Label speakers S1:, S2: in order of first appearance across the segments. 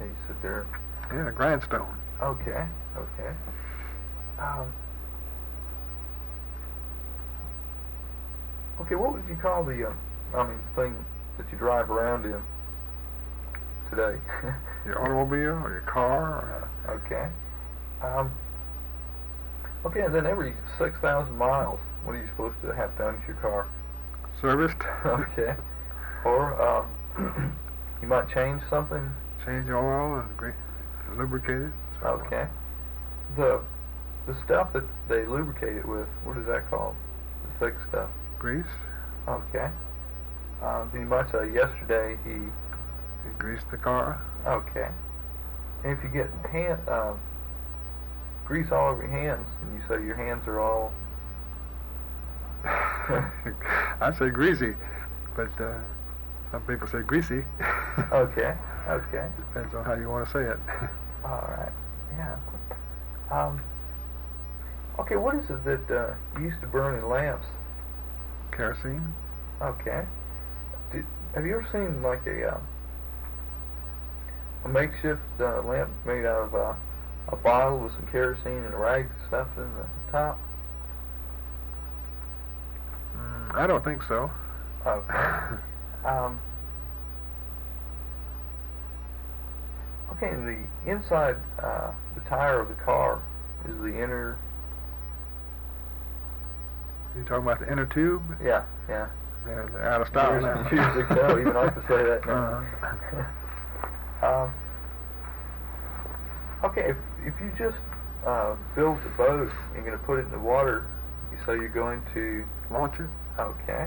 S1: Yeah, you sit there.
S2: Yeah, a grindstone.
S1: Okay, okay. Okay, what would you call the, thing that you drive around in today?
S2: Your automobile or your car?
S1: Okay. Okay, and then every 6,000 miles, what are you supposed to have done to your car?
S2: Serviced.
S1: Okay. Or you might change something.
S2: Change the oil and lubricate it.
S1: Okay. The stuff that they lubricate it with, what is that called? The thick stuff.
S2: Grease.
S1: Okay. Then you might say yesterday
S2: he greased the car.
S1: Okay. And if you get grease all over your hands, and you say your hands are all
S2: I say greasy, but some people say greasy.
S1: Okay, okay.
S2: Depends on how you want to say it.
S1: All right, yeah. Okay, what is it that you used to burn in lamps?
S2: Kerosene.
S1: Okay. Have you ever seen like a makeshift lamp made out of a bottle with some kerosene and a rag stuffed in the top?
S2: I don't think so.
S1: Okay. Okay, and the inside, the tire of the car is the inner.
S2: You talking about the inner tube?
S1: Yeah, yeah.
S2: They're out of style now.
S1: Usually so, even I can say that now. Okay, if you just build the boat and you're going to put it in the water, so you're going to
S2: launch it.
S1: Okay.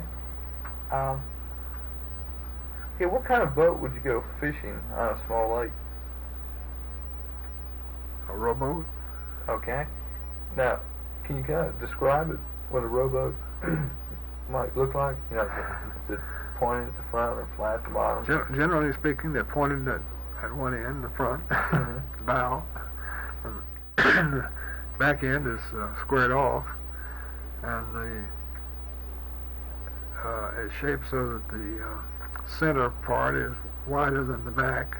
S1: Okay, what kind of boat would you go fishing on a small lake?
S2: A rowboat.
S1: Okay. Now, can you kind of describe it? What a rowboat might look like? You know, is it pointed at the front or flat at the bottom?
S2: Generally speaking, they're pointed at one end, the front, the bow, and the back end is squared off, and it's shaped so that the center part is wider than the back.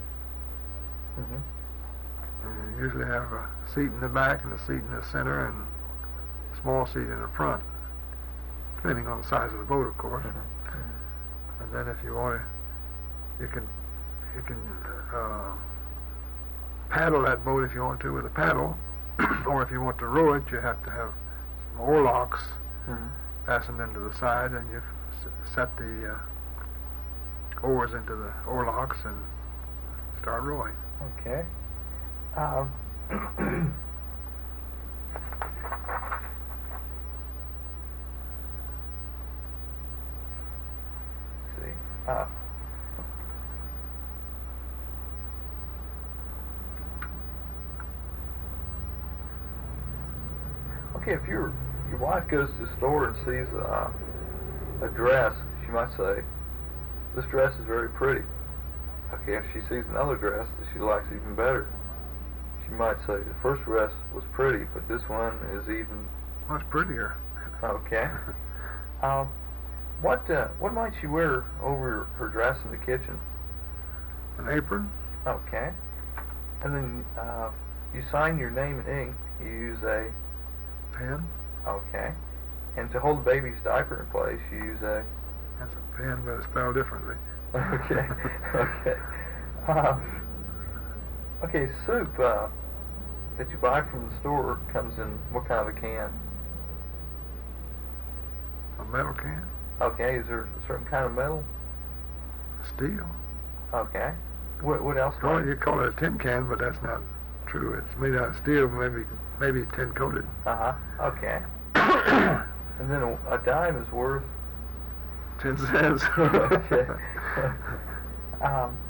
S2: And you usually have a seat in the back and a seat in the center and a small seat in the front, depending on the size of the boat, of course. And then if you want to, you can paddle that boat if you want to with a paddle, or if you want to row it, you have to have some oarlocks fastened into the side, and you set the oars into the oarlocks and start rowing.
S1: Okay. Let's see. Okay, if your wife goes to the store and sees a dress, she might say, "This dress is very pretty." Okay, if she sees another dress that she likes even better, she might say, "The first dress was pretty, but this one is even
S2: much prettier."
S1: Okay. What might she wear over her dress in the kitchen?
S2: An apron.
S1: Okay. And then you sign your name in ink. You use a
S2: pen.
S1: Okay. And to hold the baby's diaper in place, you use a.
S2: That's a pen, but it's spelled differently.
S1: Okay. Okay. Okay. Soup that you buy from the store comes in what kind of a can?
S2: A metal can.
S1: Okay. Is there a certain kind of metal?
S2: Steel.
S1: Okay. What else?
S2: Well, you call it a tin can, but that's not true. It's made out of steel, maybe tin coated.
S1: Okay. And then a dime is worth
S2: 10 cents.
S1: Okay.